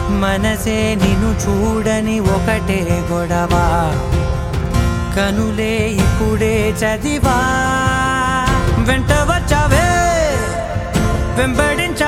మనసే నిన్ను చూడని ఒకటే గొడవ కనులే ఇప్పుడే చదివా వెంట వచ్చావే వెంబడించ